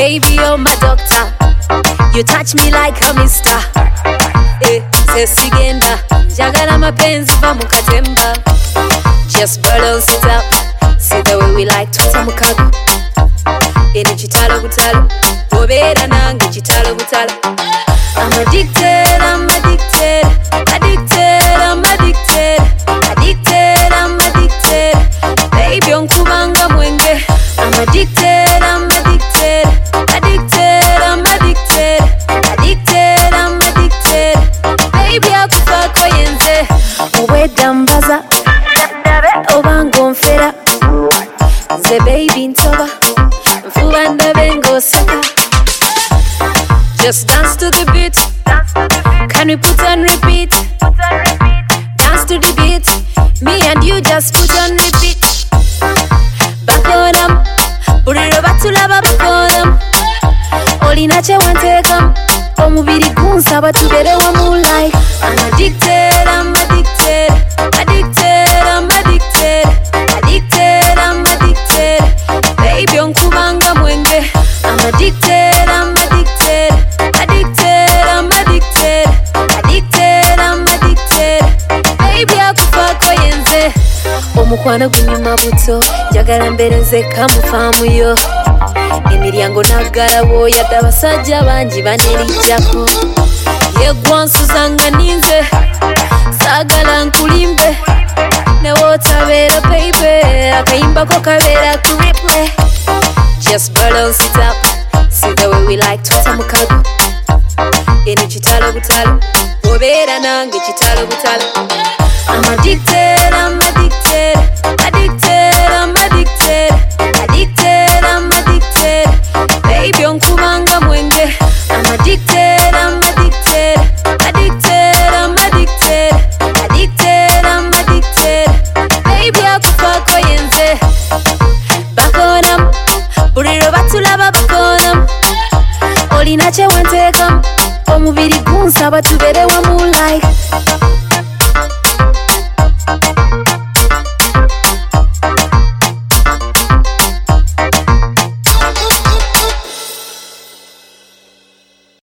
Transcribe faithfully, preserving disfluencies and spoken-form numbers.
Baby, you're my doctor. You touch me like a mister. Eh, sesigenda jagala mapenzi va mukatemba. Just balance it up. See the way we like tuta mukago. Eni chitalo butalo obera nange chitalo butalo. I'm addicted, I'm addicted, addicted, I'm addicted, addicted, I'm addicted. Baby onkubanga mwenge. I'm addicted, I'm addicted, addicted, I'm addicted, addicted, I'm addicted. Baby akufa koyenze obwedda mbaza obanga onfera nze baby ntoba nfuba ndabe ng'oseka. Just dance to the beat. Can we put on repeat? Dance to the beat. Me and you just put on repeat. Back on them. Buriro batulaba back on them. Olina che wanteka. Omubiri gunsaba tubere wa moonlight. I'm addicted, I'm addicted, addicted, I'm addicted, addicted, I'm addicted. Baby onkubanga mwenge. I'm addicted, I'm addicted, addicted, I'm addicted, addicted, I'm addicted. Baby akufa koyenze omukwano gunyuma buto njagala mbere nze kamufaamu yo. Emiryango nagalabo yadde abasajja bangi banerijjako. Yegwansuzanga ninze saagala nkulimbe newootabeera baby akayimbako kabeera ku replay. Just balance it up. See the way we like tuta mukago. Eni chitalo butalo obera nange chitalo butalo. I'm addicted, I'm addicted, addicted, I'm addicted, addicted, I'm addicted. Baby onkubanga mwenge. I'm addicted, I'm addicted, addicted, I'm addicted, addicted, I'm addicted. Baby akufa koyenze back on them. Buriro batulaba back on them. Olina che wanteka omubiri gunsaba tubere